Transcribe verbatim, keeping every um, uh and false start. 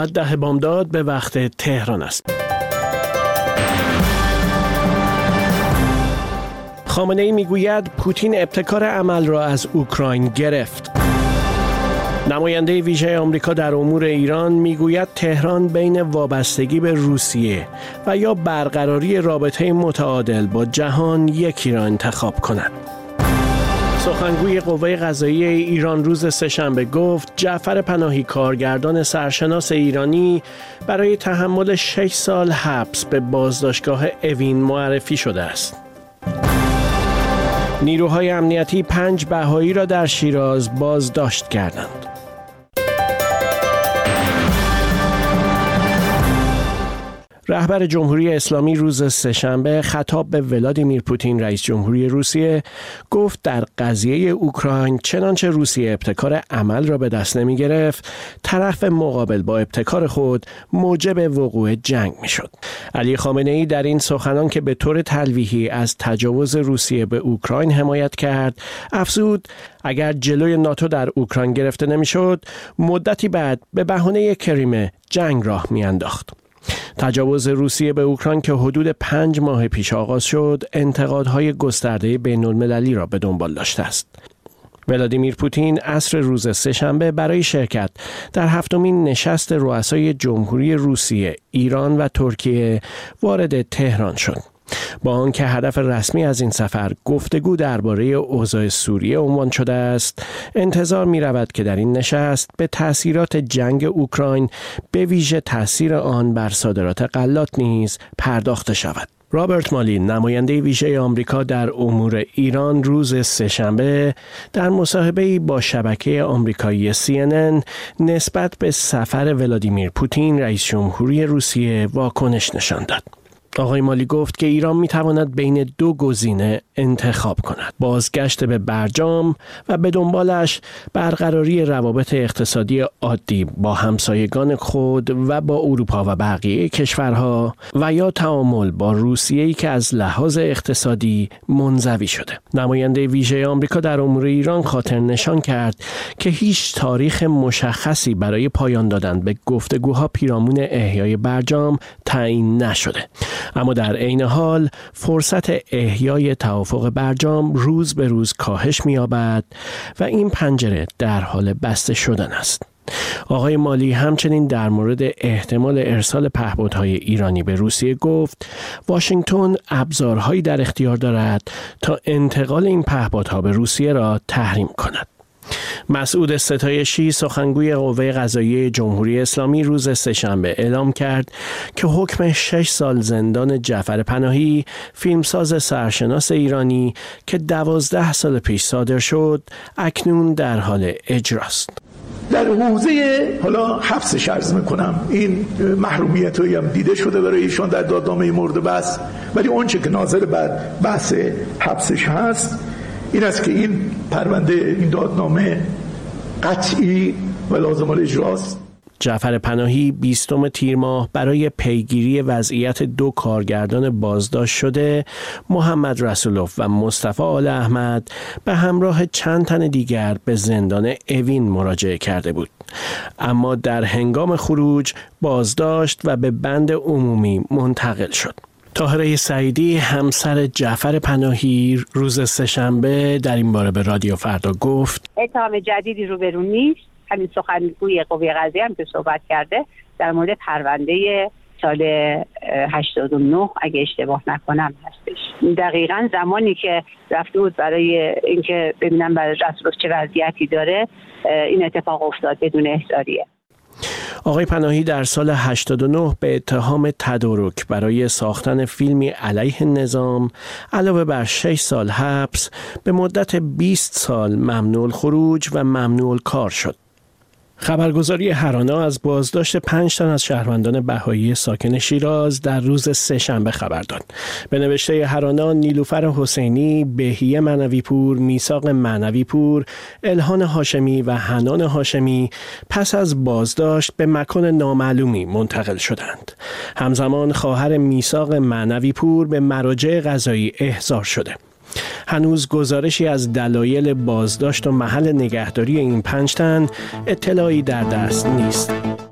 ده بامداد به وقت تهران است. خامنه‌ای میگوید پوتین ابتکار عمل را از اوکراین گرفت. نماینده ویژه آمریکا در امور ایران میگوید تهران بین وابستگی به روسیه و یا برقراری رابطه متعادل با جهان یکی را انتخاب کند. سخنگوی قوه قضاییه ایران روز سه‌شنبه گفت جعفر پناهی کارگردان سرشناس ایرانی برای تحمل شش سال حبس به بازداشتگاه اوین معرفی شده است. نیروهای امنیتی پنج بهایی را در شیراز بازداشت کردند. رهبر جمهوری اسلامی روز سه‌شنبه خطاب به ولادیمیر پوتین رئیس جمهوری روسیه گفت در قضیه اوکراین چنانچه روسیه ابتکار عمل را به دست نمی گرفت، طرف مقابل با ابتکار خود موجب وقوع جنگ می شد. علی خامنه‌ای در این سخنان که به طور تلویحی از تجاوز روسیه به اوکراین حمایت کرد، افزود اگر جلوی ناتو در اوکراین گرفته نمی شد، مدتی بعد به بهانه کریمه جنگ راه می انداخت. تجاوز روسیه به اوکراین که حدود پنج ماه پیش آغاز شد، انتقادهای گسترده بین المللی را به دنبال داشته است. ولادیمیر پوتین عصر روز سه‌شنبه برای شرکت در هفتمین نشست رؤسای جمهوری روسیه، ایران و ترکیه وارد تهران شد. با آنکه هدف رسمی از این سفر گفتگو درباره اوضاع سوریه عنوان شده است، انتظار می رود که در این نشست به تأثیرات جنگ اوکراین به ویژه تأثیر آن بر صادرات غلات نیز پرداخته شود. رابرت مالی، نماینده ویژه آمریکا در امور ایران روز سه‌شنبه در مصاحبه‌ای با شبکه آمریکایی سی ان ان نسبت به سفر ولادیمیر پوتین رئیس جمهوری روسیه واکنش نشان داد. آقای مالی گفت که ایران میتواند بین دو گزینه انتخاب کند: بازگشت به برجام و به دنبالش برقراری روابط اقتصادی عادی با همسایگان خود و با اروپا و بقیه کشورها، و یا تعامل با روسیه‌ای که از لحاظ اقتصادی منزوی شده. نماینده ویژه آمریکا در امور ایران خاطر نشان کرد که هیچ تاریخ مشخصی برای پایان دادن به گفتگوها پیرامون احیای برجام تعیین نشده، اما در عین حال فرصت احیای توافق برجام روز به روز کاهش می‌یابد و این پنجره در حال بسته شدن است. آقای مالی همچنین در مورد احتمال ارسال پهپادهای ایرانی به روسیه گفت واشنگتن ابزارهایی در اختیار دارد تا انتقال این پهپادها به روسیه را تحریم کند. مسعود ستایشی، سخنگوی قوه قضاییه جمهوری اسلامی روز سه‌شنبه اعلام کرد که حکم شش سال زندان جعفر پناهی، فیلمساز سرشناس ایرانی که دوازده سال پیش صادر شد، اکنون در حال اجراست. در حوزه حالا حبسش عرض میکنم، این محرومیت هایی هم دیده شده برای ایشان در دادنامه مورد بحث، ولی اون چه که ناظر بر بحث حبسش هست این است که این پرونده، این دادنامه قطعی و لازم الاجراست. جعفر پناهی بیستم تیر ماه برای پیگیری وضعیت دو کارگردان بازداشت شده، محمد رسولوف و مصطفی آل احمد، به همراه چند تن دیگر به زندان اوین مراجعه کرده بود، اما در هنگام خروج بازداشت و به بند عمومی منتقل شد. طاهره سعیدی، همسر جعفر پناهی، روز سه‌شنبه در این باره به رادیو فردا گفت اتهام جدیدی روبرو نیست. همین سخنگوی قوه قضاییه هم که صحبت کرده در مورد پرونده سال هشتاد و نه اگه اشتباه نکنم هستش. دقیقاً زمانی که رفته بود برای اینکه ببینم برای رسولوف چه وضعیتی داره، این اتفاق افتاد بدون احضاریه. آقای پناهی در سال هشتاد و نه به اتهام تدارک برای ساختن فیلمی علیه نظام علاوه بر شش سال حبس به مدت بیست سال ممنوع الخروج و ممنوع الکار شد. خبرگزاری هرانا از بازداشت پنج تن از شهروندان بهایی ساکن شیراز در روز سه‌شنبه خبر داد. به نوشته هرانا، نیلوفر حسینی، بهیه معنوی‌پور، میثاق معنوی‌پور، الهان هاشمی و حنان هاشمی پس از بازداشت به مکان نامعلومی منتقل شدند. همزمان خواهر میثاق معنوی‌پور به مراجع قضایی احضار شده. هنوز گزارشی از دلایل بازداشت و محل نگهداری این پنج تن اطلاعی در دست نیست.